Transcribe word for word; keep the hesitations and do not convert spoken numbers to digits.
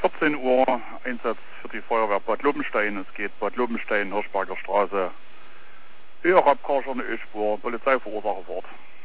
vierzehn Uhr, Einsatz für die Feuerwehr Bad Lobenstein. Es geht Bad Lobenstein, Hirschberger Straße, höherer Abkarcher, eine Ölspur, Polizei verursache Fahrt.